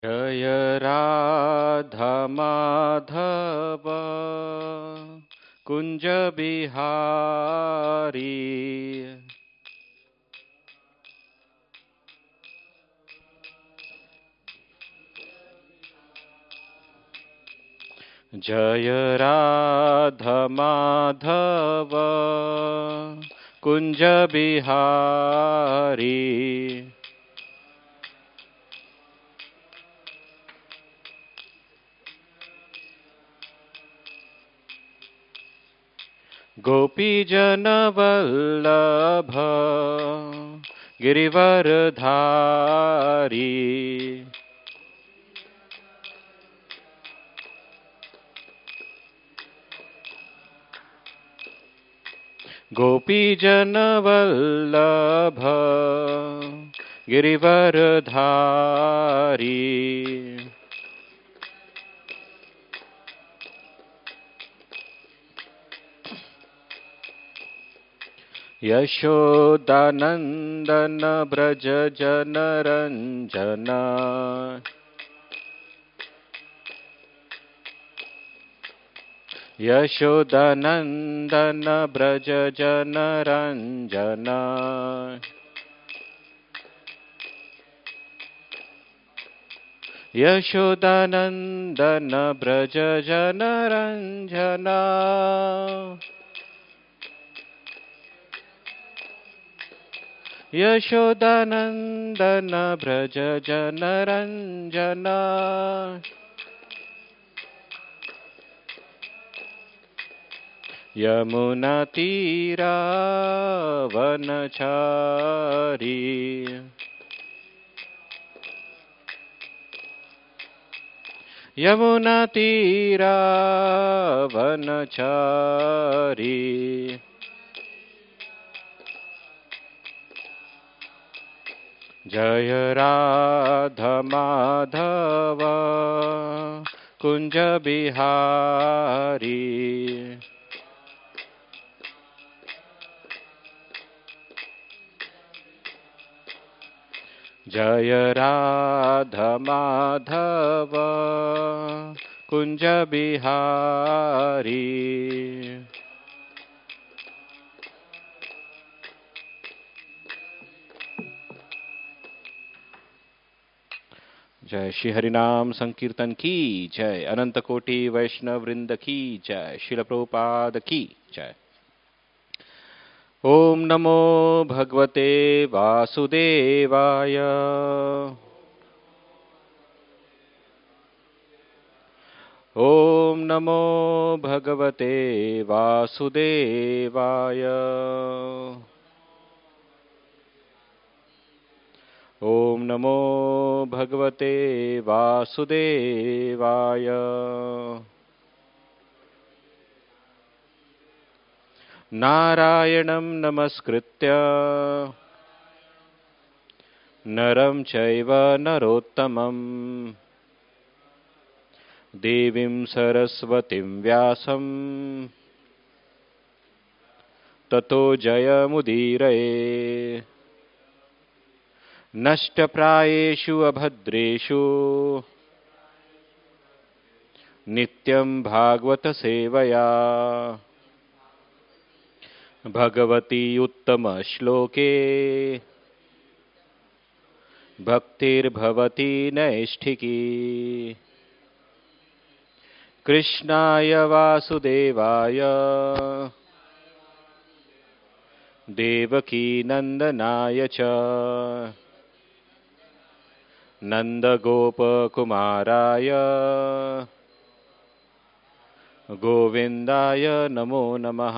जय राधा माधव कुंज बिहारी। जय राधा माधव कुंज बिहारी। गोपीजन वल्लभ गिरिवरधारी। गोपीजन वल्लभ गिरिवरधारी। यशोदानंदन ब्रज जनरंजन। यशोदानंदन ब्रज जनरंजन। यशोदानंदन ब्रज जनरंजन। यशोदानंदन ब्रज जनरंजन। यमुना तीरा वनचारी। यमुना तीरा वनचारी। जय राधा माधव कुंज बिहारी। जय राधा माधव कुंज बिहारी। जय श्री हरिनाम संकीर्तन की जय। अनंत कोटि वैष्णव वृंद की जय। श्रील प्रभुपाद की जय। ओम नमो भगवते वासुदेवाय। ओम नमो भगवते वासुदेवाय। ओम नमो भगवते वासुदेवाय। नारायणं नमस्कृत्य नरं चैव नरोत्तमं देवीं सरस्वतीं व्यासं ततो जयमुदीरये। नष्टप्रायेषु अभद्रेषु नित्यं भागवत सेवया भगवती उत्तम श्लोके भक्तिर्भवती नैष्ठिकी। कृष्णाय वासुदेवाय देवकी नंदनाय च नंदगोपकुमाराय गोविंदाय नमो नमः।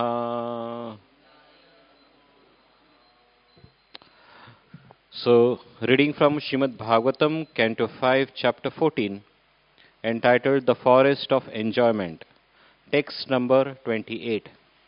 So, reading from Srimad Bhagavatam, Canto 5, Chapter 14, entitled The Forest of Enjoyment, text number 28.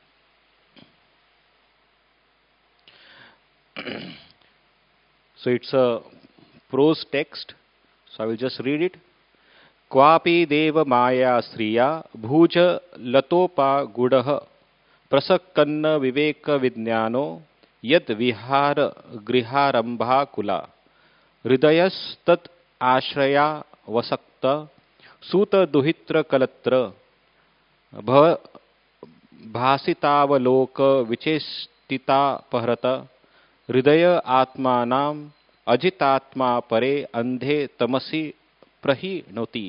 So, it's a prose text, so I will just read it. क्वापि देव माया श्रिया भूज लतोपा गुडः प्रसक्कन्न विवेक विज्ञानो यद विहार गृहारंभाकुला हृदयस्तत् आश्रया Vasakta, Suta Duhitra Kalatra, Bha भासितावलोक विचेष्टिता पहरत हृदय आत्मानाम अजितात्मा परे अंधे तमसी प्रहिणोति.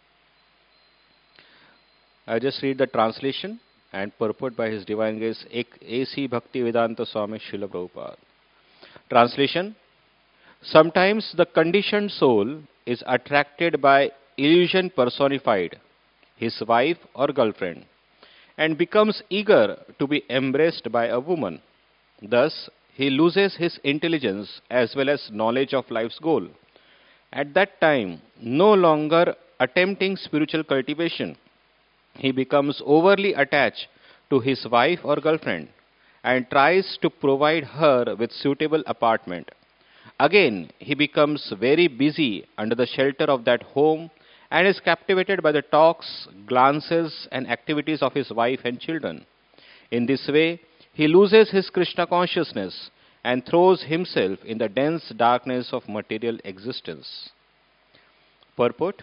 I just read the translation and purport by His Divine Grace A.C. Bhaktivedanta Swami Srila Prabhupada. Translation: sometimes the conditioned soul is attracted by illusion personified, his wife or girlfriend, and becomes eager to be embraced by a woman. Thus, he loses his intelligence as well as knowledge of life's goal. At that time, no longer attempting spiritual cultivation, he becomes overly attached to his wife or girlfriend and tries to provide her with suitable apartment. Again, he becomes very busy under the shelter of that home and is captivated by the talks, glances, and activities of his wife and children. In this way, he loses his Krishna consciousness and throws himself in the dense darkness of material existence. Purport: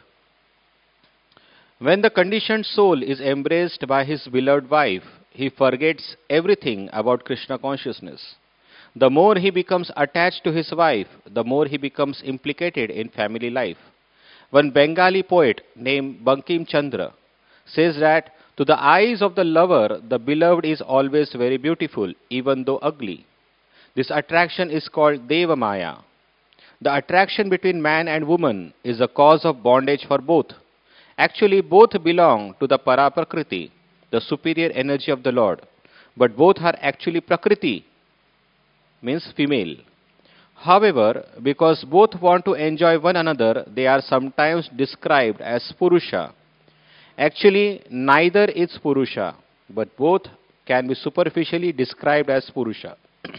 when the conditioned soul is embraced by his beloved wife, he forgets everything about Krishna consciousness. The more he becomes attached to his wife, the more he becomes implicated in family life. One Bengali poet named Bankim Chandra says that to the eyes of the lover, the beloved is always very beautiful, even though ugly. This attraction is called Deva Maya. The attraction between man and woman is the cause of bondage for both. Actually, both belong to the Paraprakriti, the superior energy of the Lord. But both are actually Prakriti, means female. However, because both want to enjoy one another, they are sometimes described as Purusha. Actually, neither is Purusha, but both can be superficially described as Purusha.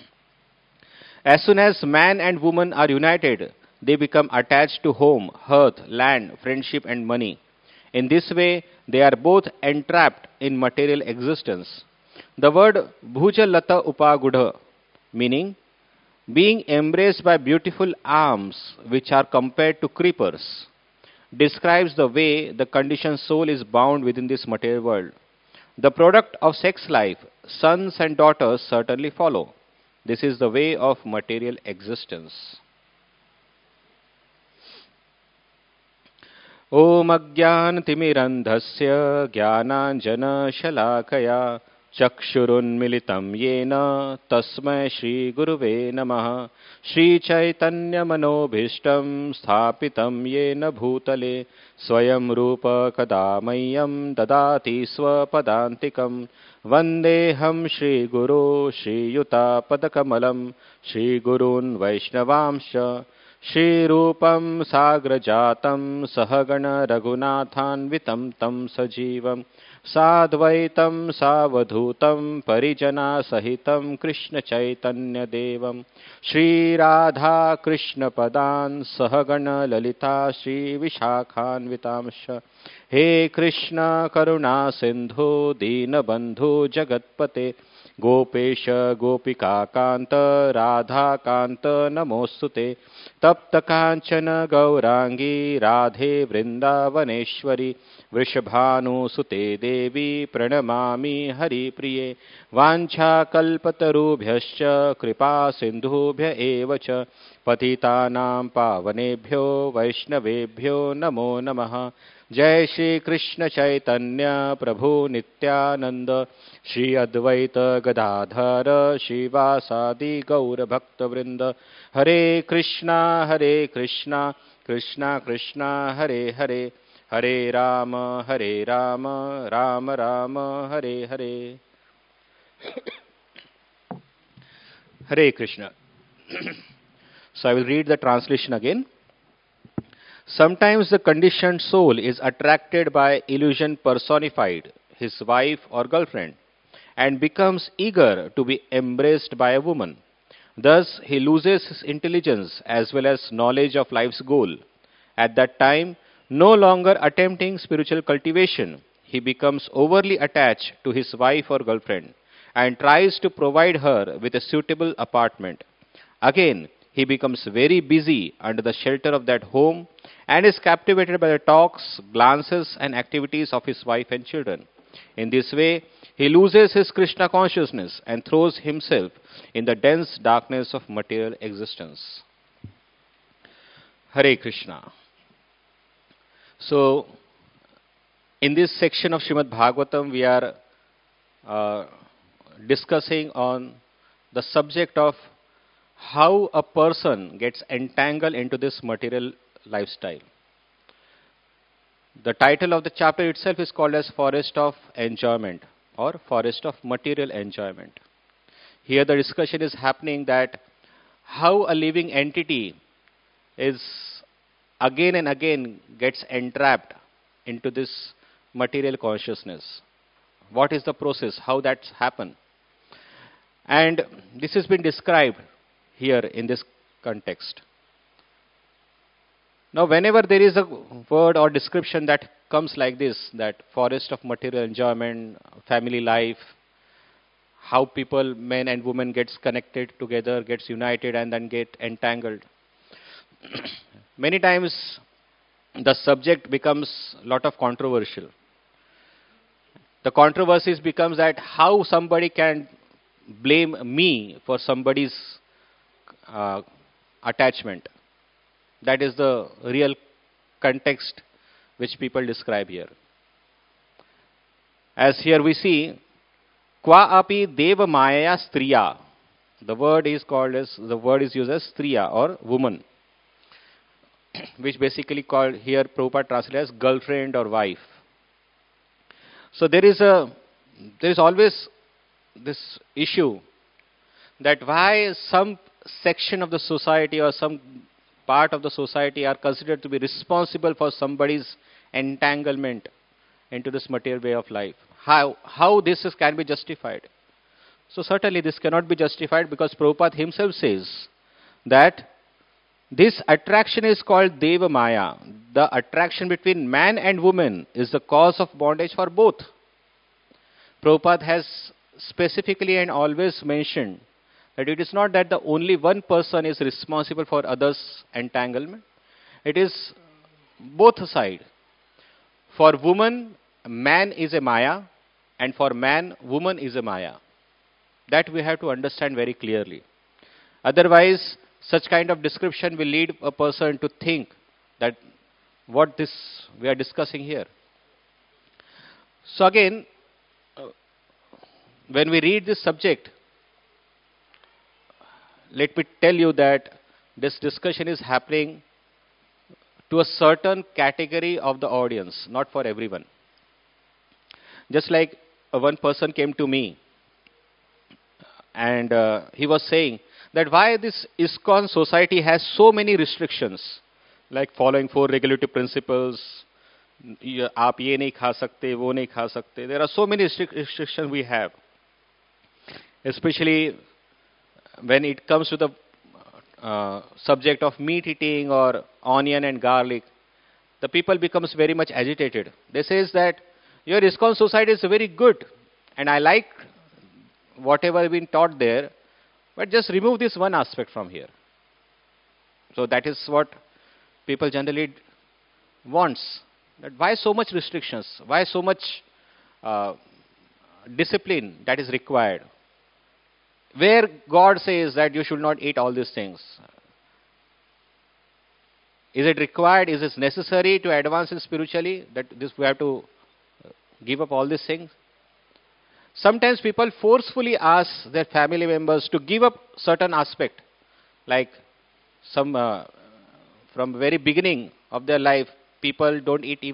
As soon as man and woman are united, they become attached to home, hearth, land, friendship, and money. In this way, they are both entrapped in material existence. The word Bhujalata Upagudha, meaning being embraced by beautiful arms which are compared to creepers, describes the way the conditioned soul is bound within this material world. The product of sex life, sons and daughters certainly follow. This is the way of material existence. Om Ajnanatimirandhasya Jnananjana Chakshurunmilitam Yena Tasmai Shri Guruve Namaha Shri Chaitanya Manobhishtam Sthapitam Yena Bhutale Swayam Rupa Kadamayam Dadati Swapadantikam Vandeham Shri Guru Shri Yuta Padakamalam Shri Gurun Vaishnavamsha Shri Rupam Sagrajatam Sahagana Raghunathanvitam Tam Sajivam Sadvaitam Savadhutam Parijana Sahitam Krishna Chaitanya Devam Shri Radha Krishna Padan Sahagana Lalita Shri Vishakhanvitamsha He Krishna Karuna Sindhu Dina Bandhu Jagatpate Gopesha Gopika Kanta Radha Kanta Namostute Tapta Kanchana Gaurangi Radhe Vrindavaneshwari Vrishabhanu Sute Devi Pranamami Hari Priye Vancha Kalpatarubhyascha Kripa Sindhubhya Evacha Patitanam Pavanebhyo Vaishnavebhyo Namo Namaha Jai Shri Krishna Chaitanya Prabhu Nityananda Shri Advaita Gadadhara Shivasadi Gaura Bhakta Vrinda Hare Krishna Krishna Krishna Hare Hare Hare Rama Rama Rama Hare Hare. Hare Krishna. So I will read the translation again. Sometimes the conditioned soul is attracted by illusion personified, his wife or girlfriend, and becomes eager to be embraced by a woman. Thus, he loses his intelligence as well as knowledge of life's goal. At that time, no longer attempting spiritual cultivation, he becomes overly attached to his wife or girlfriend and tries to provide her with a suitable apartment. Again, he becomes very busy under the shelter of that home and is captivated by the talks, glances, and activities of his wife and children. In this way, he loses his Krishna consciousness and throws himself in the dense darkness of material existence. Hare Krishna. So, in this section of Srimad Bhagavatam, we are discussing on the subject of how a person gets entangled into this material lifestyle. The title of the chapter itself is called as Forest of Enjoyment or Forest of Material Enjoyment. Here the discussion is happening that how a living entity is again and again gets entrapped into this material consciousness. What is the process? How that's happened? And this has been described here in this context. Now, whenever there is a word or description that comes like this, that forest of material enjoyment, family life, how people, men and women, gets connected together, gets united, and then get entangled. Many times, the subject becomes a lot of controversial. The controversies becomes that how somebody can blame me for somebody's attachment. That is the real context which people describe here. As here we see, Kwa api deva maya striya. The word is used as striya or woman, which basically called here Prabhupada translated as girlfriend or wife. So there is always this issue that why some section of the society or some part of the society are considered to be responsible for somebody's entanglement into this material way of life. How this can be justified? So certainly this cannot be justified because Prabhupada himself says that this attraction is called Deva Maya. The attraction between man and woman is the cause of bondage for both. Prabhupada has specifically and always mentioned that it is not that the only one person is responsible for others' entanglement. It is both sides. For woman, man is a Maya, and for man, woman is a Maya. That we have to understand very clearly. Otherwise, such kind of description will lead a person to think that what this we are discussing here. So again, when we read this subject, let me tell you that this discussion is happening to a certain category of the audience, not for everyone. Just like one person came to me and he was saying that why this ISKCON society has so many restrictions, like following 4 regulative principles, aap ye nahi kha sakte, wo nahi kha sakte. There are so many restrictions we have, especially when it comes to the subject of meat eating or onion and garlic. The people becomes very much agitated. They says that your ISKCON society is very good and I like whatever been taught there, but just remove this one aspect from here. So that is what people generally wants. That why so much restrictions? Why so much discipline that is required? Where God says that you should not eat all these things. Is it required? Is it necessary to advance in spiritually that this we have to give up all these things? Sometimes people forcefully ask their family members to give up certain aspect, like some from very beginning of their life, people don't eat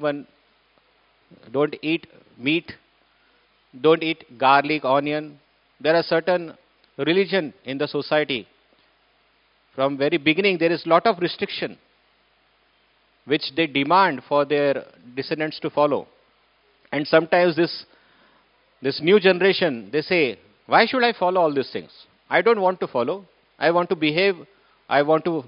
meat, don't eat garlic, onion. There are certain religion in the society. From very beginning, there is lot of restriction which they demand for their descendants to follow. And sometimes this new generation, they say, why should I follow all these things? I don't want to follow. I want to behave. I want to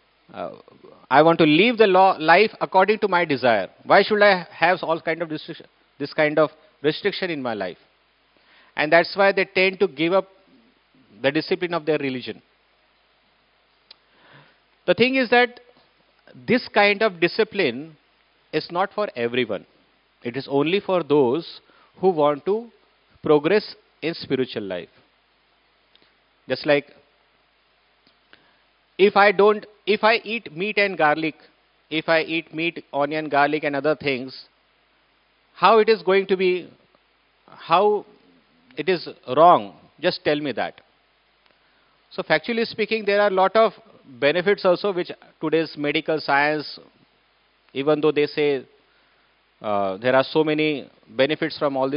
live the life according to my desire. Why should I have all kind of this kind of restriction in my life? And that's why they tend to give up the discipline of their religion. The thing is that this kind of discipline is not for everyone. It is only for those who want to progress in spiritual life. Just like if I eat meat and garlic, if I eat meat, onion, garlic, and other things, how it is going to be, how it is wrong, just tell me that. So factually speaking, there are a lot of benefits also which today's medical science, even though they say there are so many benefits from all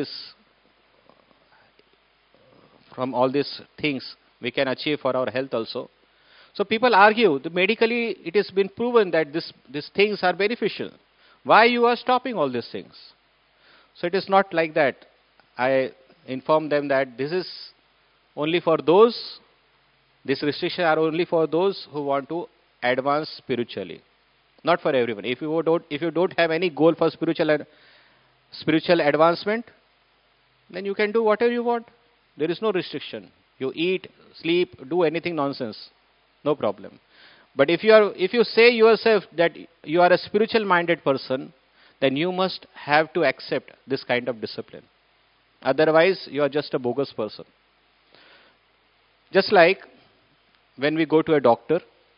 these things we can achieve for our health also. So people argue that medically it has been proven that these things are beneficial. Why you are stopping all these things? So it is not like that. I inform them that this is only for those, these restrictions are only for those who want to advance spiritually, not for everyone. If you don't have any goal for spiritual advancement, then you can do whatever you want. There is no restriction. You eat, sleep, do anything nonsense, no problem. But if you say yourself that you are a spiritual minded person, then you must have to accept this kind of discipline. Otherwise, you are just a bogus person. Just like when we go to a doctor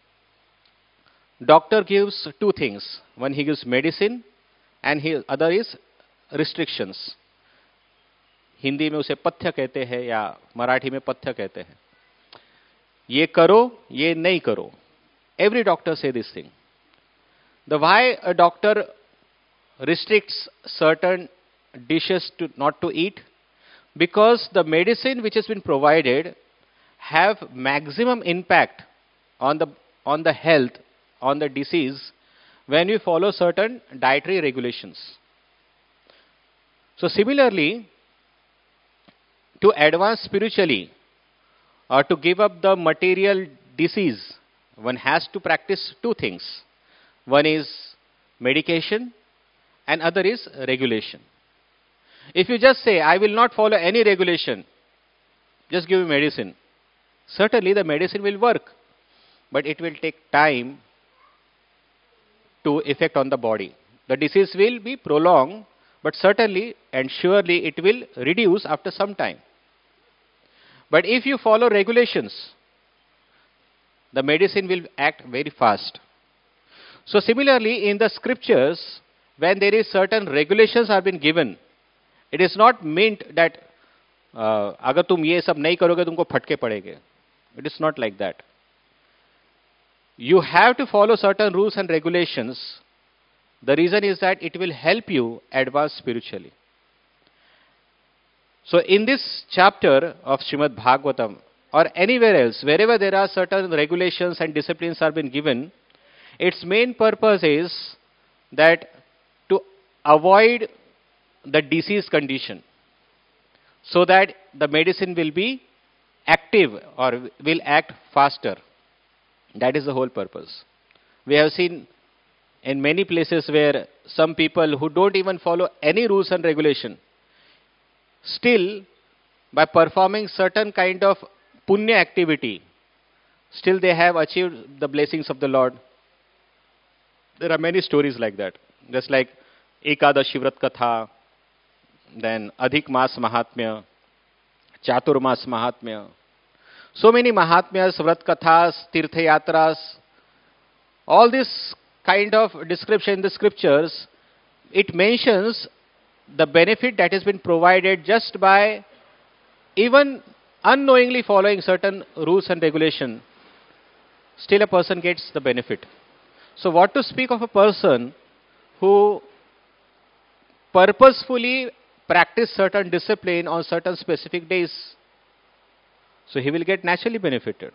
gives two things. One, he gives medicine, and other is restrictions. Hindi में उसे पथ्य कहते हैं या मराठी में पथ्य कहते हैं. ये करो, ये नहीं करो. Every doctor say this thing. The why a doctor restricts certain dishes to not to eat? Because the medicine which has been provided have maximum impact on the health, on the disease, when we follow certain dietary regulations. So similarly, to advance spiritually or to give up the material disease, one has to practice two things. One is medication and other is regulation. If you just say, I will not follow any regulation, just give me medicine, certainly the medicine will work, but it will take time to effect on the body. The disease will be prolonged, but certainly and surely it will reduce after some time. But if you follow regulations, the medicine will act very fast. So similarly, in the scriptures, when there is certain regulations are been given, it is not meant that अगर तुम ये सब नहीं करोगे तुमको फटके पड़ेंगे. It is not like that. You have to follow certain rules and regulations. The reason is that it will help you advance spiritually. So in this chapter of Srimad Bhagavatam or anywhere else, wherever there are certain regulations and disciplines are been given, its main purpose is that to avoid the disease condition, so that the medicine will be active or will act faster. That is the whole purpose. We have seen in many places where some people who don't even follow any rules and regulation, still by performing certain kind of punya activity, still they have achieved the blessings of the Lord. There are many stories like that. Just like Ekadashi Vrat Katha, then Adhik Mas Mahatmya, Chaturmas Mahatmya. So many Mahatmyas, Vrat Kathas, Tirtha Yatras, all this kind of description in the scriptures, it mentions the benefit that has been provided just by even unknowingly following certain rules and regulation. Still a person gets the benefit. So what to speak of a person who purposefully practice certain discipline on certain specific days? So he will get naturally benefited.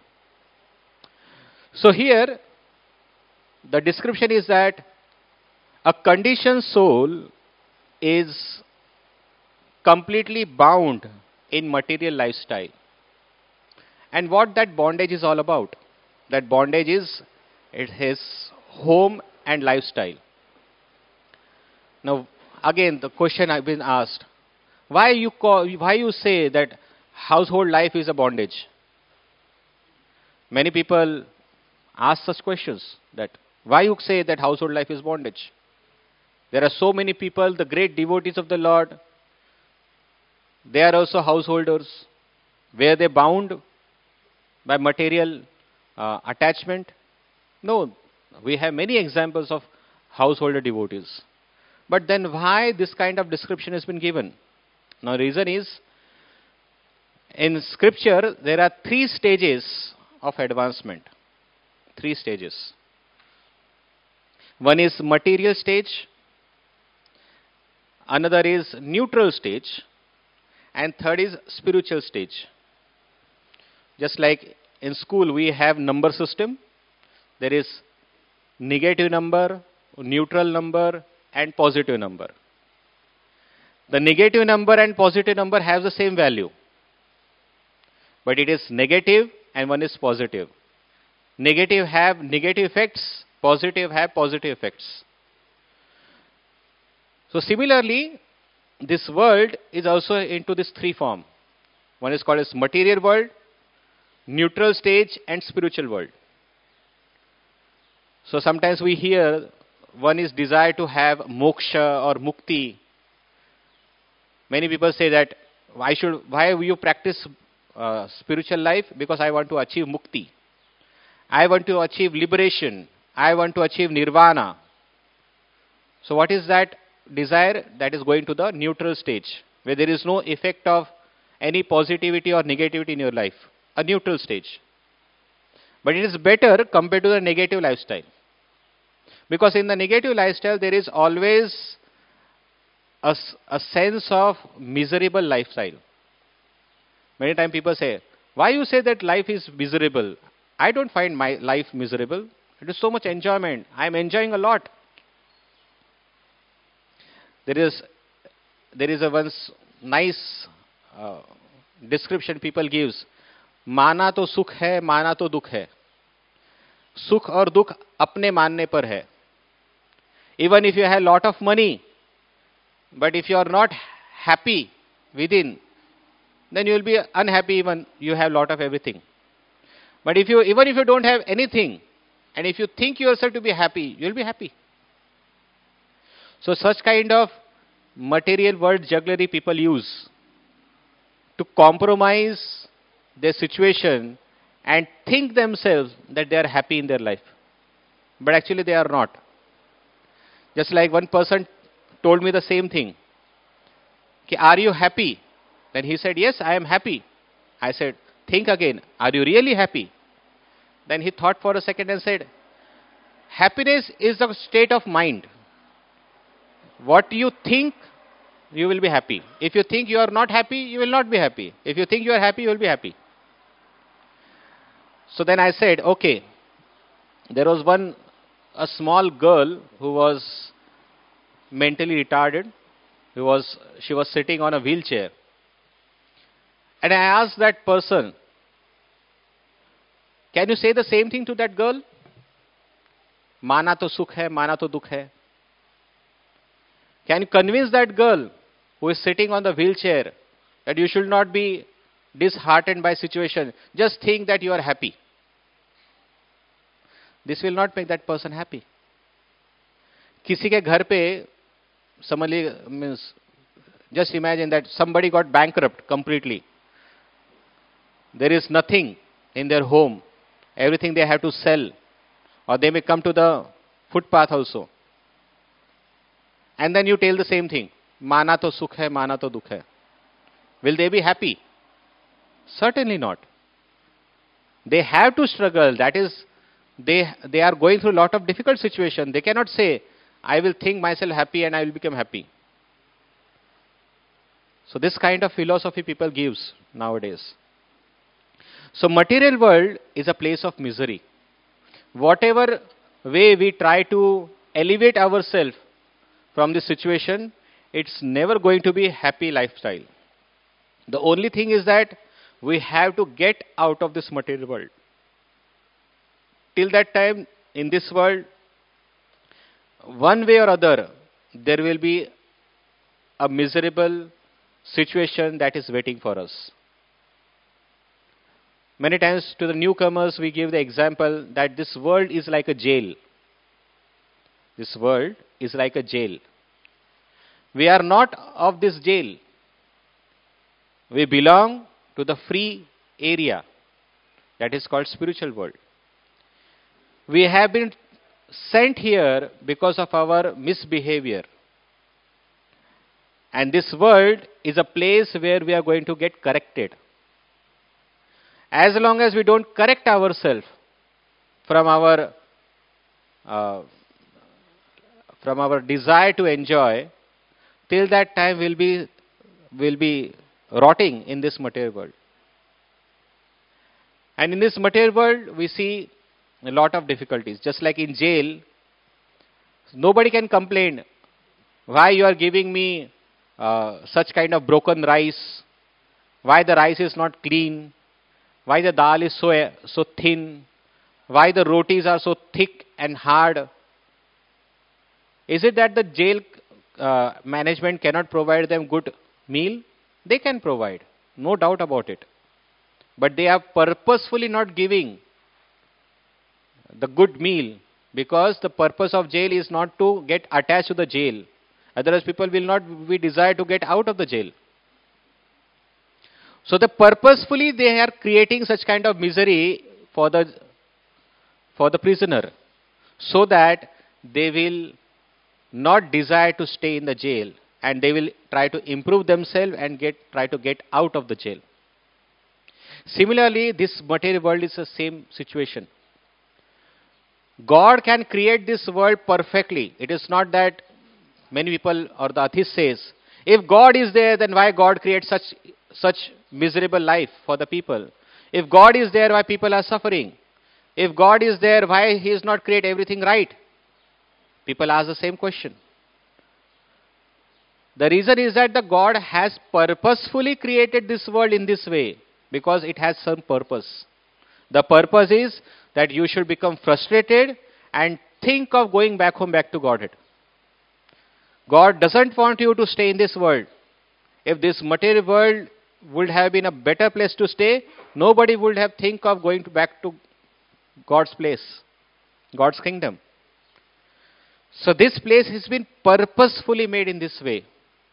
So here, the description is that a conditioned soul is completely bound in material lifestyle. And what that bondage is all about? That bondage is his home and lifestyle. Now, again, the question I've been asked, why you say that household life is a bondage? Many people ask such questions that Why you say that household life is bondage? There are so many people, the great devotees of the Lord, they are also householders. Were they bound by material attachment? No. We have many examples of householder devotees. But then why this kind of description has been given? Now, the reason is, in scripture, there are 3 stages of advancement. 3 stages. One is material stage, another is neutral stage, and third is spiritual stage. Just like in school we have number system, there is negative number, neutral number, and positive number. The negative number and positive number have the same value, but it is negative and one is positive. Negative have negative effects, positive have positive effects. So similarly, this world is also into this 3 form. One is called as material world, neutral stage, and spiritual world. So sometimes we hear one is desire to have moksha or mukti. Many people say that why you practice spiritual life? Because I want to achieve mukti. I want to achieve liberation. I want to achieve nirvana. So what is that desire? That is going to the neutral stage, where there is no effect of any positivity or negativity in your life. A neutral stage. But it is better compared to the negative lifestyle. Because in the negative lifestyle, there is always a sense of miserable lifestyle. Many times people say, why you say that life is miserable? I don't find my life miserable. It is so much enjoyment. I am enjoying a lot. There is a once nice description people gives. माना तो सुख है, माना तो दुख है. सुख और दुख अपने मानने पर है. Even if you have lot of money, but if you are not happy within, then you will be unhappy even you have lot of everything. But even if you don't have anything, and if you think yourself to be happy, you will be happy. So such kind of material world jugglery people use to compromise their situation and think themselves that they are happy in their life. But actually they are not. Just like one person told me the same thing. Are you happy? Then he said, yes, I am happy. I said, think again. Are you really happy? Then he thought for a second and said, happiness is a state of mind. What you think, you will be happy. If you think you are not happy, you will not be happy. If you think you are happy, you will be happy. So then I said, okay, there was a small girl who was mentally retarded. She was sitting on a wheelchair. And I asked that person, can you say the same thing to that girl? Mana to sukh hai, mana to dukh hai. Can you convince that girl who is sitting on the wheelchair that you should not be disheartened by situation? Just think that you are happy. This will not make that person happy. किसी के घर पे समझ लीजिए, means just imagine that somebody got bankrupt completely. There is nothing in their home. Everything they have to sell, or they may come to the footpath also. And then you tell the same thing. Mana to sukh hai, mana to dukh hai. Will they be happy? Certainly not. They have to struggle. That is, they are going through a lot of difficult situation. They cannot say, I will think myself happy and I will become happy. So this kind of philosophy people gives nowadays. So material world is a place of misery. Whatever way we try to elevate ourselves from this situation, it's never going to be a happy lifestyle. The only thing is that we have to get out of this material world. Till that time, in this world, one way or other, there will be a miserable situation that is waiting for us. Many times to the newcomers, we give the example that this world is like a jail. This world is like a jail. We are not of this jail. We belong to the free area that is called spiritual world. We have been sent here because of our misbehavior. And this world is a place where we are going to get corrected. As long as we don't correct ourselves from uh, our desire to enjoy, till that time we'll be rotting in this material world. And in this material world, we see a lot of difficulties. Just like in jail, nobody can complain, why you are giving me such kind of broken rice, why the rice is not clean, why the dal is so thin, why the rotis are so thick and hard. Is it that the jail management cannot provide them good meal? They can provide, no doubt about it. But they are purposefully not giving the good meal, because the purpose of jail is not to get attached to the jail. Otherwise people will not be desire to get out of the jail. So purposefully they are creating such kind of misery for the prisoner, so that they will not desire to stay in the jail, and they will try to improve themselves and try to get out of the jail. Similarly, this material world is the same situation. God can create this world perfectly. It is not that many people or the atheist says, if God is there, then why God creates such miserable life for the people? If God is there, why people are suffering? If God is there, why He is not create everything right? People ask the same question. The reason is that the God has purposefully created this world in this way, because it has some purpose. The purpose is that you should become frustrated and think of going back home, back to Godhead. God doesn't want you to stay in this world. If this material world would have been a better place to stay, nobody would have think of going back to God's place, God's kingdom. So this place has been purposefully made in this way.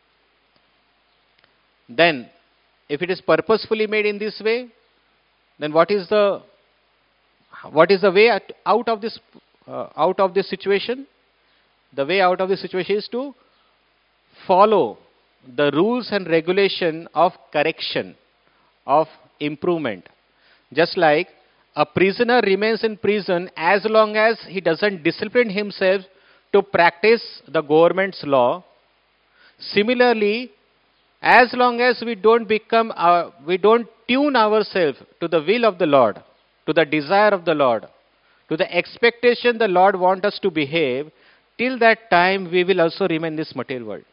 Then, if it is purposefully made in this way, then what is the way out of this situation? The way out of this situation is to follow the rules and regulation of correction, of improvement. Just like a prisoner remains in prison as long as he doesn't discipline himself to practice the government's law. Similarly, as long as we don't tune ourselves to the will of the Lord, to the desire of the Lord, to the expectation the Lord wants us to behave, till that time we will also remain in this material world.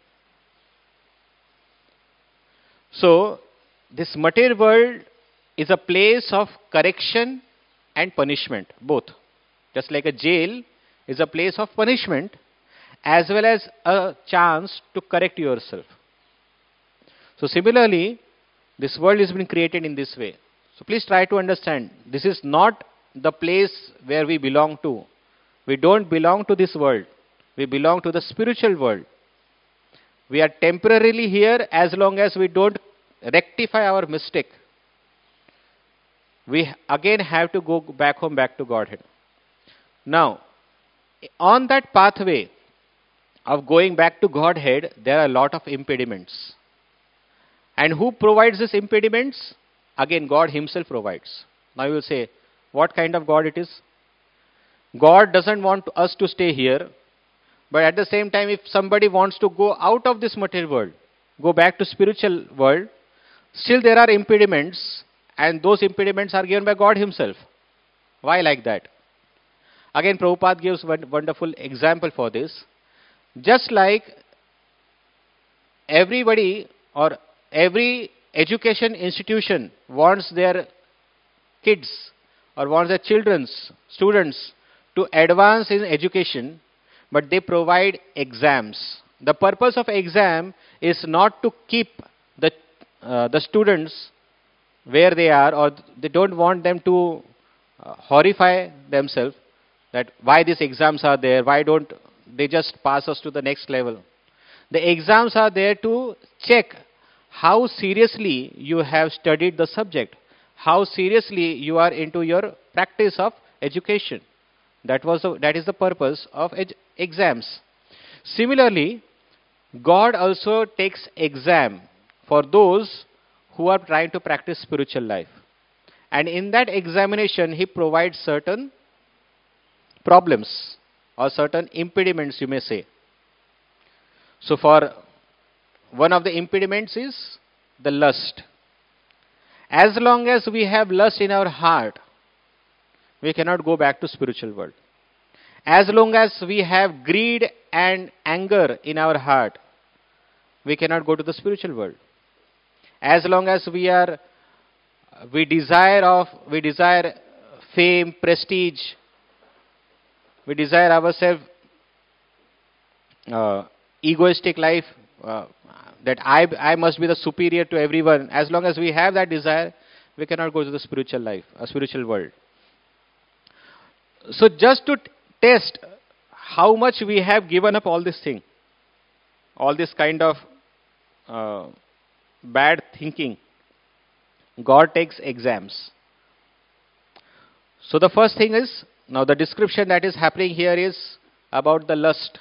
So, this material world is a place of correction and punishment, both. Just like a jail is a place of punishment, as well as a chance to correct yourself. So similarly, this world has been created in this way. So please try to understand, this is not the place where we belong to. We don't belong to this world. We belong to the spiritual world. We are temporarily here as long as we don't rectify our mistake. We again have to go back home, back to Godhead. Now, on that pathway of going back to Godhead, there are a lot of impediments. And who provides these impediments? Again, God Himself provides. Now you will say, what kind of God it is? God doesn't want us to stay here. But at the same time, if somebody wants to go out of this material world, go back to spiritual world, still there are impediments, and those impediments are given by God Himself. Why like that? Again, Prabhupada gives one wonderful example for this. Just like everybody or every education institution wants their kids or wants their students to advance in education, but they provide exams. The purpose of exam is not to keep the students where they are, or they don't want them to horrify themselves that why these exams are there, why don't they just pass us to the next level. The exams are there to check how seriously you have studied the subject, how seriously you are into your practice of education. That is the purpose of exams. Similarly, God also takes exam for those who are trying to practice spiritual life. And in that examination, He provides certain problems or certain impediments, you may say. So for one of the impediments is the lust. As long as we have lust in our heart, we cannot go back to spiritual world. As long as we have greed and anger in our heart, we cannot go to the spiritual world. As long as we desire fame, prestige, we desire ourselves egoistic life, that I must be the superior to everyone. As long as we have that desire, we cannot go to the spiritual life, a spiritual world. So just to test how much we have given up all this thing, all this kind of bad thinking, God takes exams. So the first thing is, now the description that is happening here is about the lust.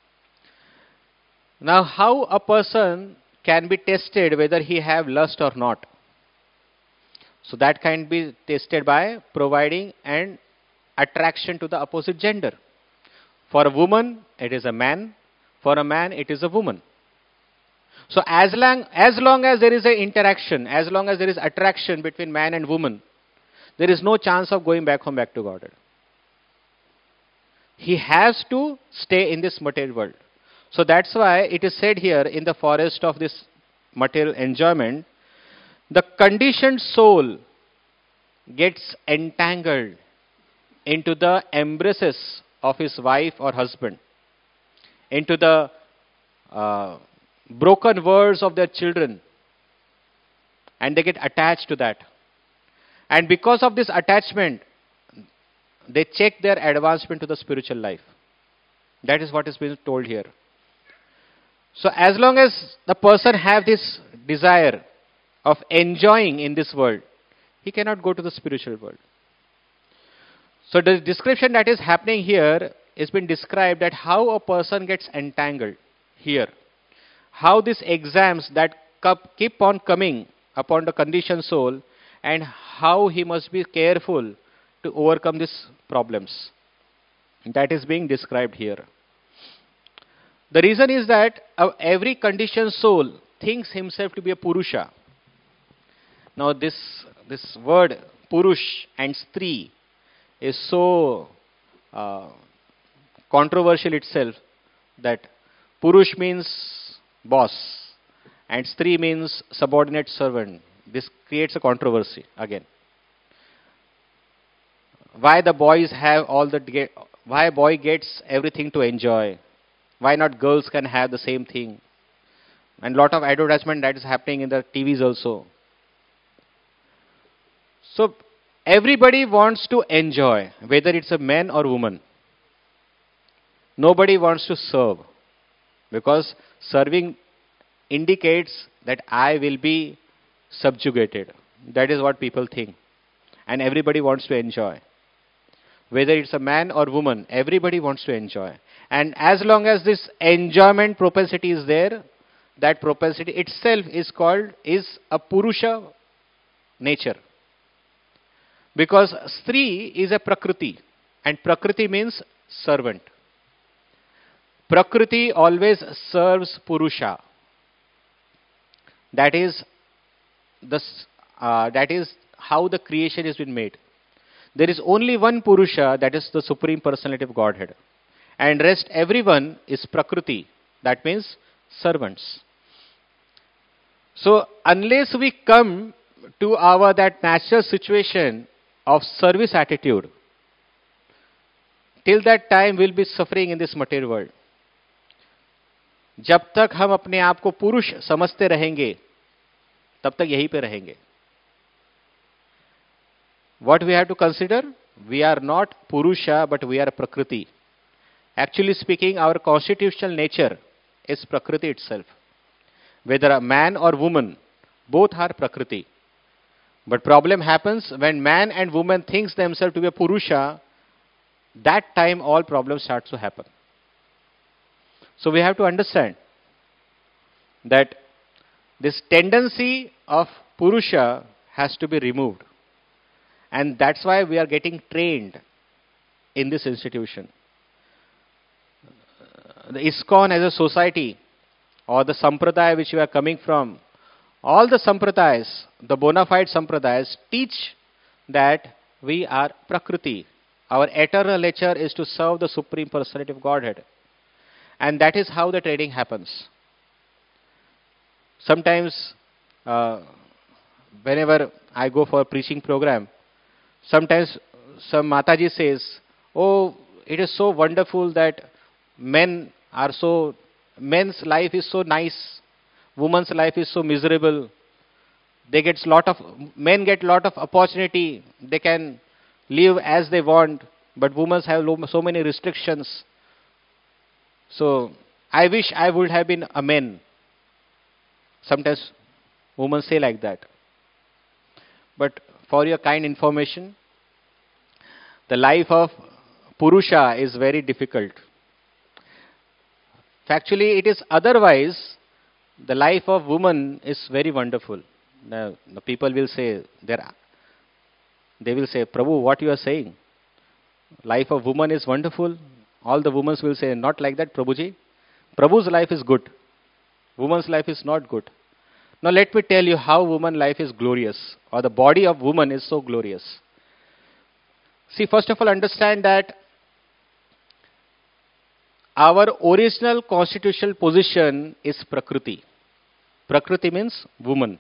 Now how a person can be tested whether he have lust or not? So that can be tested by providing an attraction to the opposite gender. For a woman, it is a man. For a man, it is a woman. So as long as there is an interaction, as long as there is attraction between man and woman, there is no chance of going back home, back to Godhead. He has to stay in this material world. So that's why it is said here, in the forest of this material enjoyment, the conditioned soul gets entangled into the embraces of his wife or husband, into the broken words of their children, and they get attached to that. And because of this attachment, they check their advancement to the spiritual life. That is what is being told here. So as long as the person have this desire of enjoying in this world, he cannot go to the spiritual world. So the description that is happening here is been described that how a person gets entangled here. How these exams that keep on coming upon the conditioned soul, and how he must be careful to overcome these problems. That is being described here. The reason is that every conditioned soul thinks himself to be a Purusha. Now this word Purush and Stri is so controversial itself, that Purush means boss and Stri means subordinate servant. This creates a controversy again. Why the boys have why boy gets everything to enjoy? Why not girls can have the same thing? And lot of advertisement that is happening in the TVs also. So everybody wants to enjoy, whether it's a man or woman. Nobody wants to serve, because serving indicates that I will be subjugated. That is what people think. And everybody wants to enjoy. Whether it's a man or woman, everybody wants to enjoy. And as long as this enjoyment propensity is there, that propensity itself is a Purusha nature. Because Stri is a Prakriti, and Prakriti means servant. Prakriti always serves Purusha. That is how the creation has been made. There is only one Purusha, that is the Supreme Personality of Godhead. And rest everyone is Prakriti. That means servants. So unless we come to that natural situation of service attitude, till that time we'll be suffering in this material world. जब तक हम अपने आप को पुरुष समझते रहेंगे, तब तक यहीं पे रहेंगे. What we have to consider? We are not Purusha, but we are Prakriti. Actually speaking, our constitutional nature is Prakriti itself. Whether a man or woman, both are Prakriti. But problem happens when man and woman thinks themselves to be a Purusha, that time all problems start to happen. So we have to understand that this tendency of Purusha has to be removed. And that's why we are getting trained in this institution. The ISKCON as a society, or the Sampradaya which we are coming from, all the Sampradayas, the bona fide Sampradayas, teach that we are Prakriti. Our eternal nature is to serve the Supreme Personality of Godhead. And that is how the training happens. Sometimes, whenever I go for a preaching program, sometimes some Mataji says, "Oh, it is so wonderful that men's life is so nice, women's life is so miserable. Men get lot of opportunity, they can live as they want, but women have so many restrictions. So I wish I would have been a man." Sometimes women say like that. But for your kind information, the life of Purusha is very difficult. Factually, it is otherwise. The life of woman is very wonderful. The people will say, they will say, "Prabhu, what you are saying? Life of woman is wonderful." All the women will say, "Not like that, Prabhuji. Prabhu's life is good. Woman's life is not good." Now let me tell you how woman life is glorious, or the body of woman is so glorious. See, first of all, understand that our original constitutional position is Prakriti. Prakriti means woman.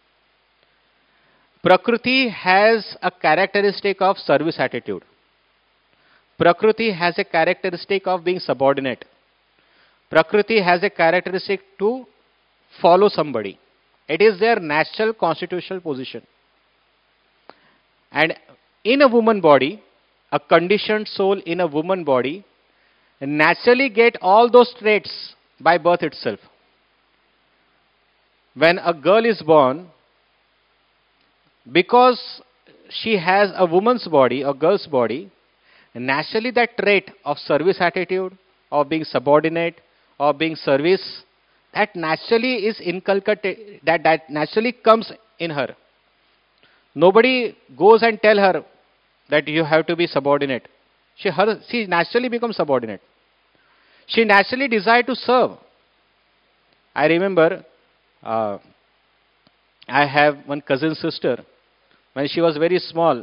Prakriti has a characteristic of service attitude. Prakriti has a characteristic of being subordinate. Prakriti has a characteristic to follow somebody. It is their natural constitutional position. And in a woman body, a conditioned soul in a woman body naturally get all those traits by birth itself. When a girl is born, because she has a woman's body, a girl's body, naturally that trait of service attitude, of being subordinate, of being service, that naturally is inculcated, that naturally comes in her. Nobody goes and tell her that you have to be subordinate. She naturally becomes subordinate. She naturally desires to serve. I remember I have one cousin sister. When she was very small,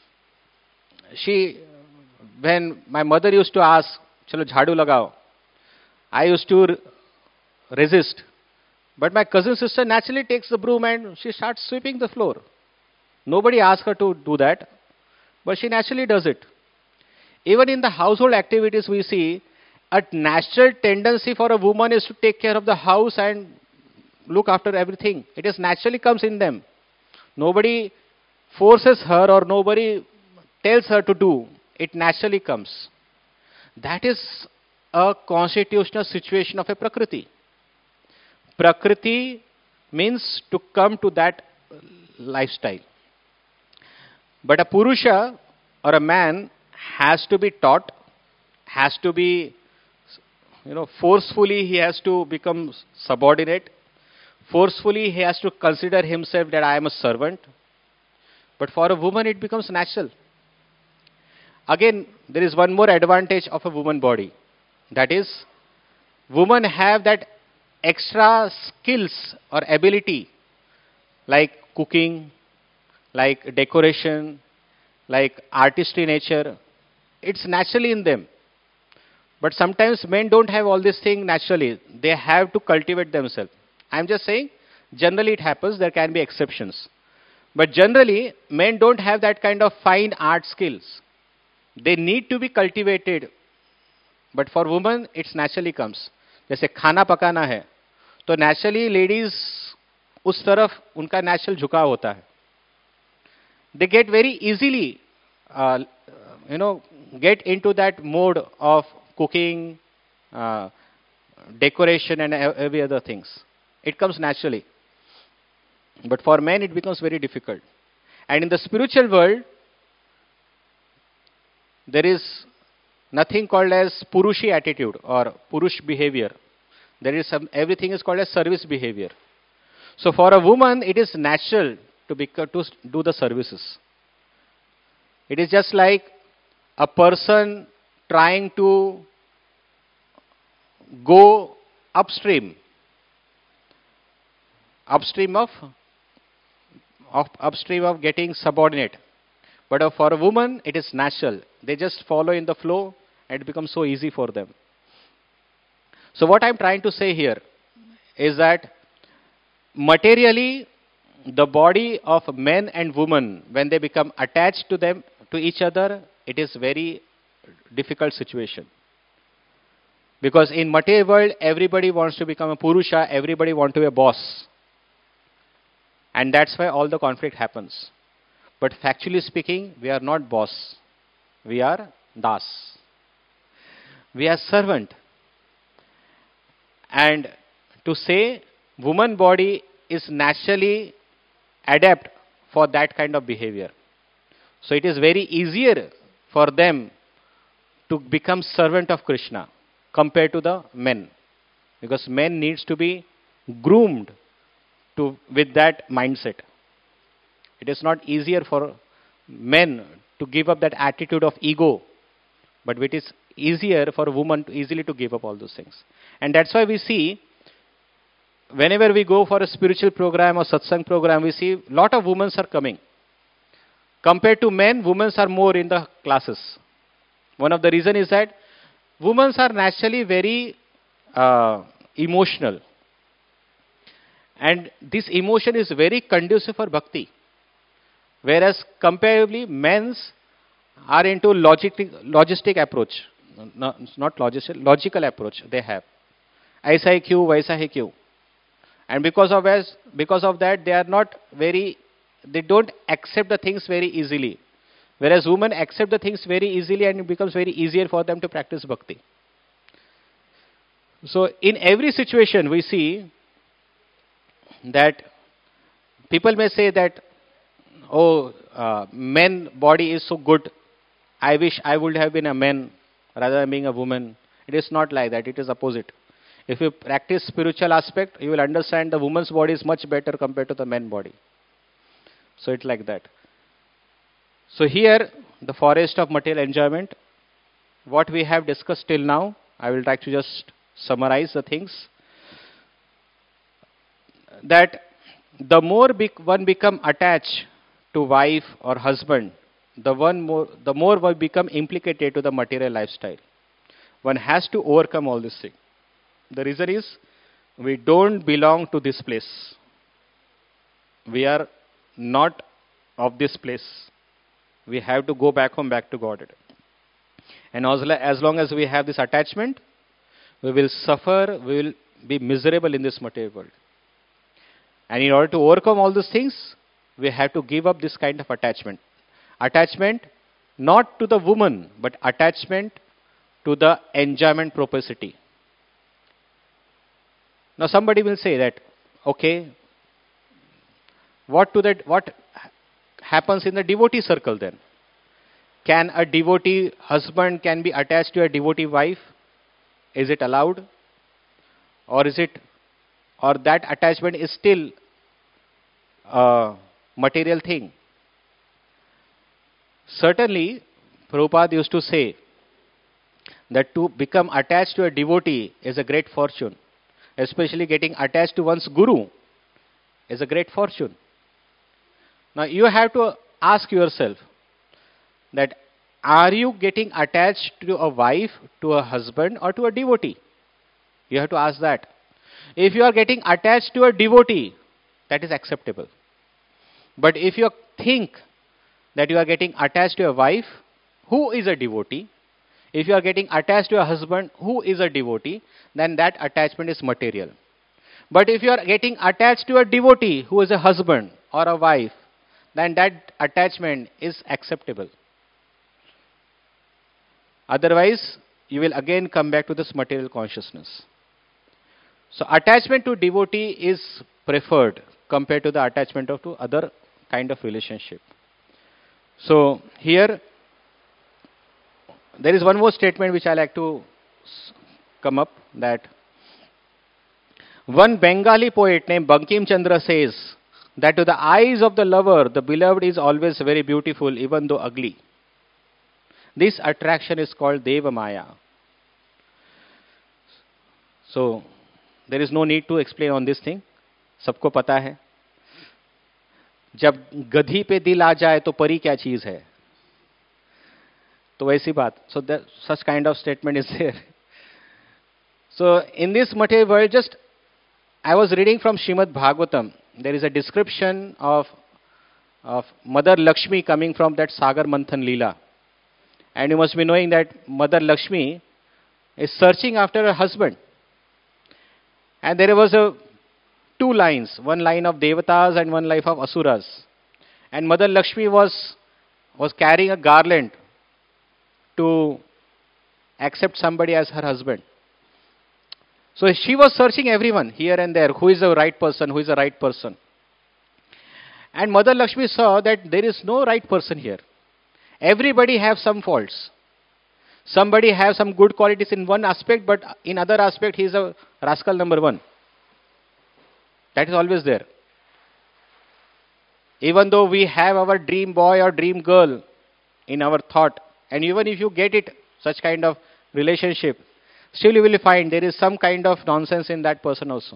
when my mother used to ask, "Chalo jhadu lagao," I used to resist. But my cousin sister naturally takes the broom and she starts sweeping the floor. Nobody asks her to do that, but she naturally does it. Even in the household activities we see, a natural tendency for a woman is to take care of the house and look after everything. It is naturally comes in them. Nobody forces her or nobody tells her to do. It naturally comes. That is a constitutional situation of a Prakriti. Prakriti means to come to that lifestyle. But a Purusha or a man has to be taught, has to be, forcefully he has to become subordinate. Forcefully he has to consider himself that I am a servant. But for a woman it becomes natural. Again, there is one more advantage of a woman body. That is, women have that extra skills or ability like cooking, like decoration, like artistry nature. It's naturally in them. But sometimes men don't have all these things naturally. They have to cultivate themselves. I'm just saying, generally it happens, there can be exceptions. But generally, men don't have that kind of fine art skills. They need to be cultivated. But for women, it naturally comes. जैसे खाना पकाना है, तो naturally ladies उस तरफ उनका natural झुकाव होता है. They get very easily, get into that mode of cooking, decoration and every other things. It comes naturally. But for men it becomes very difficult. And in the spiritual world, there is nothing called as Purushi attitude or Purush behavior. There is everything is called as service behavior. So for a woman, it is natural to do the services. It is just like a person trying to go upstream of getting subordinate. But for a woman, it is natural. They just follow in the flow and it becomes so easy for them. So what I'm trying to say here is that materially, the body of men and women, when they become attached to each other, it is very difficult situation. Because in material world, everybody wants to become a Purusha, everybody wants to be a boss. And that's why all the conflict happens. But factually speaking, we are not boss. We are das. We are servant. And to say woman body is naturally adapt for that kind of behavior. So it is very easier for them to become servant of Krishna compared to the men. Because men needs to be groomed with that mindset. It is not easier for men to give up that attitude of ego, but it is easier for a woman to easily to give up all those things. And that's why we see, whenever we go for a spiritual program or satsang program, we see a lot of women are coming. Compared to men, women are more in the classes. One of the reason is that women are naturally very emotional. And this emotion is very conducive for bhakti. Whereas comparably, men's are into logistic approach. No, not logistic, logical approach they have. Aisa hai kyun, vaisa hai kyun. And because of that, they don't accept the things very easily. Whereas women accept the things very easily and it becomes very easier for them to practice bhakti. So in every situation we see that people may say that, men body is so good. I wish I would have been a man rather than being a woman. It is not like that. It is opposite. If you practice spiritual aspect, you will understand the woman's body is much better compared to the man body. So it's like that. So here, the forest of material enjoyment, what we have discussed till now, I will try to just summarize the things. That the more one become attached to wife or husband, the more one become implicated to the material lifestyle. One has to overcome all this thing. The reason is, we don't belong to this place. We are not of this place. We have to go back home, back to Godhead. And as long as we have this attachment, we will suffer, we will be miserable in this material world. And in order to overcome all these things, we have to give up this kind of attachment. Attachment not to the woman, but attachment to the enjoyment propensity. Now somebody will say that, okay, what happens in the devotee circle then? Can a devotee husband can be attached to a devotee wife? Is it allowed? Or that attachment is still a material thing? Certainly, Prabhupada used to say that to become attached to a devotee is a great fortune. Especially getting attached to one's guru is a great fortune. Now you have to ask yourself that, are you getting attached to a wife, to a husband, or to a devotee? You have to ask that. If you are getting attached to a devotee, that is acceptable. But if you think that you are getting attached to a wife who is a devotee, if you are getting attached to a husband who is a devotee, then that attachment is material. But if you are getting attached to a devotee who is a husband or a wife, then that attachment is acceptable. Otherwise, you will again come back to this material consciousness. So attachment to devotee is preferred compared to the attachment to other kind of relationship. So here, there is one more statement which I like to come up, that one Bengali poet named Bankim Chandra says that to the eyes of the lover, the beloved is always very beautiful, even though ugly. This attraction is called Deva Maya. So, there is no need to explain on this thing. सबको पता है. जब गधी पे दिल आ जाए तो परी क्या चीज है? तो वैसी बात. So, such kind of statement is there. So, in this material world, just I was reading from Srimad Bhagavatam. There is a description of Mother Lakshmi coming from that Sagar Manthan Leela. And you must be knowing that Mother Lakshmi is searching after her husband. And there was two lines, one line of Devatas and one line of Asuras. And Mother Lakshmi was carrying a garland to accept somebody as her husband. So she was searching everyone here and there, who is the right person, who is the right person. And Mother Lakshmi saw that there is no right person here. Everybody have some faults. Somebody have some good qualities in one aspect, but in other aspect he is a rascal number one. That is always there. Even though we have our dream boy or dream girl in our thought, and even if you get it, such kind of relationship, still you will find there is some kind of nonsense in that person also.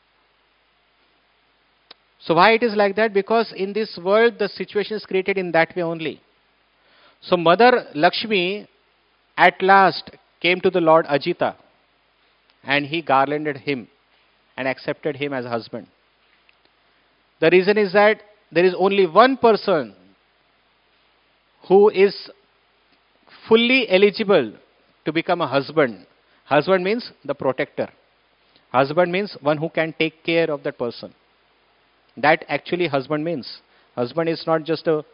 So why it is like that? Because in this world the situation is created in that way only. So Mother Lakshmi at last came to the Lord Ajita, and he garlanded him and accepted him as a husband. The reason is that there is only one person who is fully eligible to become a husband. Husband means the protector. Husband means one who can take care of that person. That actually husband means. Husband is not just the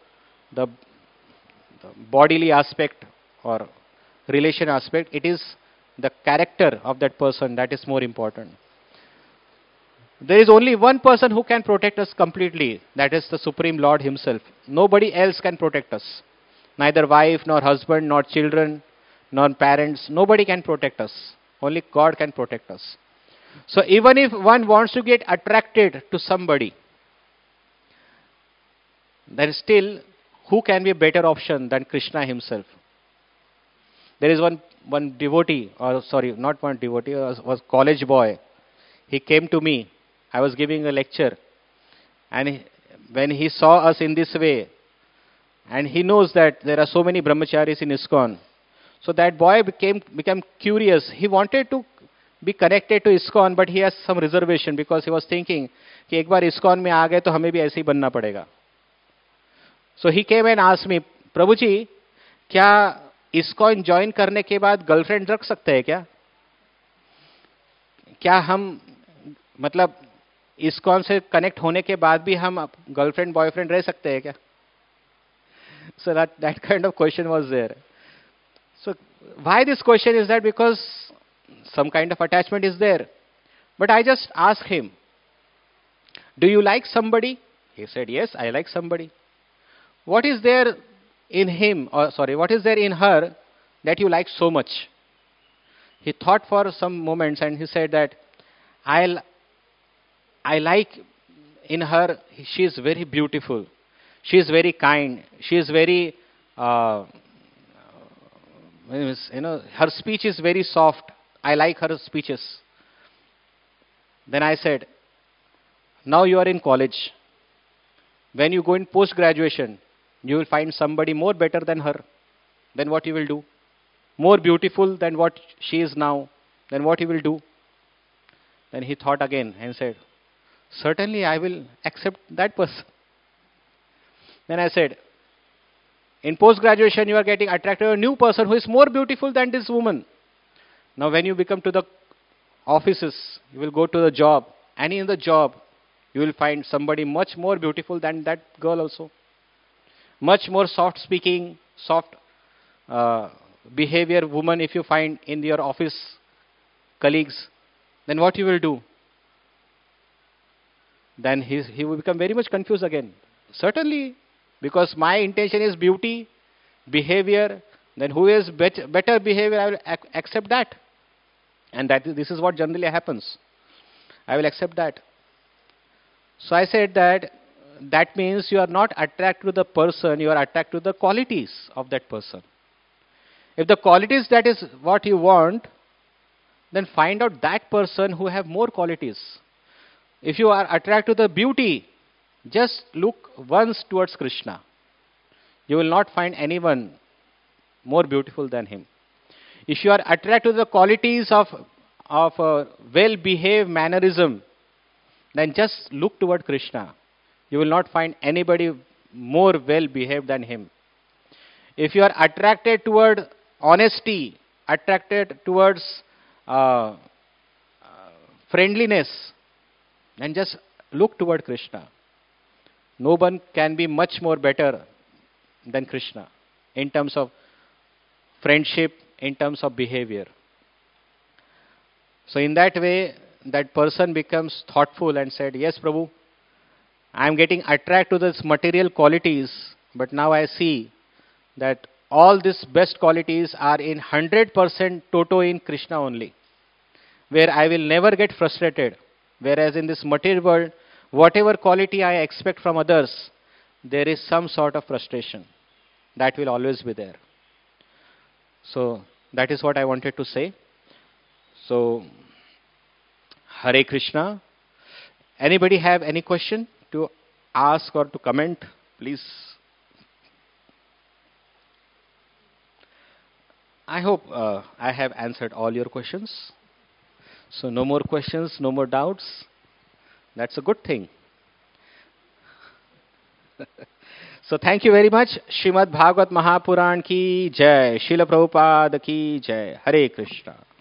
bodily aspect or relation aspect. It is the character of that person that is more important. There is only one person who can protect us completely. That is the Supreme Lord himself. Nobody else can protect us. Neither wife, nor husband, nor children, nor parents. Nobody can protect us. Only God can protect us. So even if one wants to get attracted to somebody, there is still, who can be a better option than Krishna himself? There is one devotee, or sorry, not one devotee, was college boy. He came to me. I was giving a lecture. And when he saw us in this way, and he knows that there are so many brahmacharis in ISKCON, so that boy became curious. He wanted to be connected to ISKCON, but he has some reservation because he was thinking कि एक बार ISKCON में आ गए तो हमें भी ऐसे ही बनना पड़ेगा. So he came and asked me, प्रभु जी, क्या ISKCON ज्वाइन करने के बाद गर्लफ्रेंड रख सकते हैं क्या? क्या हम मतलब ISKCON से कनेक्ट होने के बाद भी हम गर्लफ्रेंड बॉयफ्रेंड रह सकते हैं क्या? So that kind of question was there. So why this question is that? Because some kind of attachment is there. But I just asked him, do you like somebody? He said, yes, I like somebody. What is there in him, or sorry, what is there in her that you like so much? He thought for some moments and he said that I like in her, she is very beautiful. She is very kind. She is very, her speech is very soft. I like her speeches. Then I said, now you are in college. When you go in post-graduation, you will find somebody more better than her. Then what you will do? More beautiful than what she is now. Then what you will do? Then he thought again and said, certainly I will accept that person. Then I said, in post-graduation you are getting attracted to a new person who is more beautiful than this woman. Now when you become to the offices, you will go to the job, and in the job, you will find somebody much more beautiful than that girl also. Much more soft speaking, soft behavior woman if you find in your office colleagues, then what you will do? Then he will become very much confused again. Certainly, because my intention is beauty, behavior, then who is better behavior, I will accept that. And this is what generally happens. I will accept that. So I said that means you are not attracted to the person, you are attracted to the qualities of that person. If the qualities that is what you want, then find out that person who have more qualities. If you are attracted to the beauty, just look once towards Krishna. You will not find anyone more beautiful than him. If you are attracted to the qualities of well-behaved mannerism, then just look toward Krishna. You will not find anybody more well-behaved than him. If you are attracted toward honesty, attracted towards friendliness, then just look toward Krishna. No one can be much more better than Krishna in terms of friendship, in terms of behavior. So in that way, that person becomes thoughtful and said, yes, Prabhu, I am getting attracted to these material qualities, but now I see that all these best qualities are in 100% toto in Krishna only, where I will never get frustrated. Whereas in this material world, whatever quality I expect from others, there is some sort of frustration. That will always be there. So that is what I wanted to say. So, Hare Krishna. Anybody have any question to ask or to comment? Please. I hope I have answered all your questions. So no more questions, no more doubts. That's a good thing. So thank you very much. Srimad Bhagavad Mahapuran ki jai. Srila Prabhupada ki jai. Hare Krishna.